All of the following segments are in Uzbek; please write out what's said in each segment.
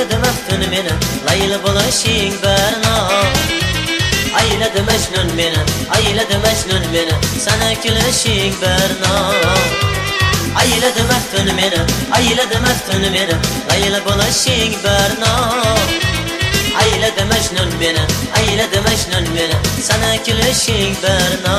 ayladi maftun meni, Layla bo'lishing barno. Ayladi Majnun meni, ayladi Majnun meni, sana kulishing barno. Ayladi maftun meni, ayladi maftun meni, Layla bo'lishing barno. Ayladi Majnun meni, ayladi Majnun meni, sana kulishing barno.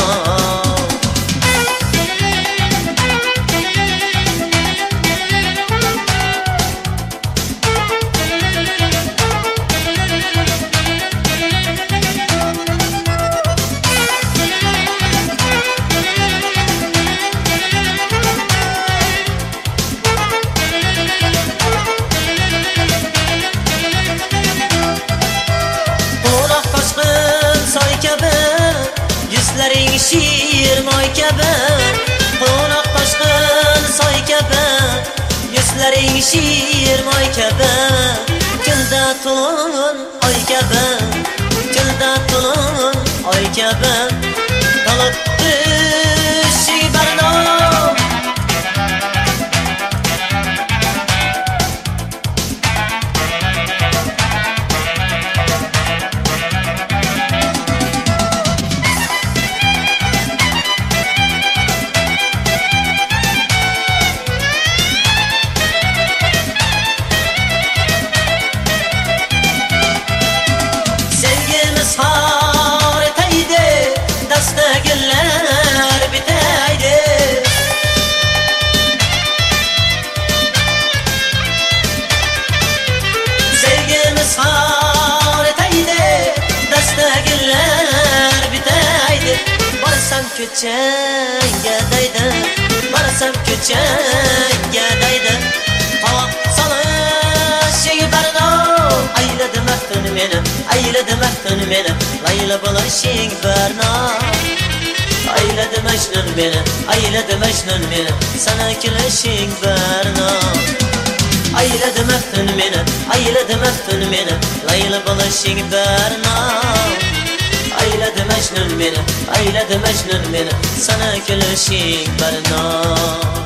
Yüzlerin şiir moy kabi, qo'noq toshqin soy kabi. Yüzlerin şiir moy kabi, kunda to'lin oy kabi, kunda to'lin oy kabi. Qolibdi shibarno. Ko'changga daydi, borsam ko'changga daydi. Qoq solishing barno. Ayladi maftun meni, ayladi maftun meni, Layla bo'lishing barno. Ayladi Majnun meni, ayladi Majnun meni, sana kulishing barno. Ayladi maftun meni, ayladi maftun meni, Layla bo'lishing barno. Ayladi Majnun meni, ayladi Majnun meni, sana kulishing barno.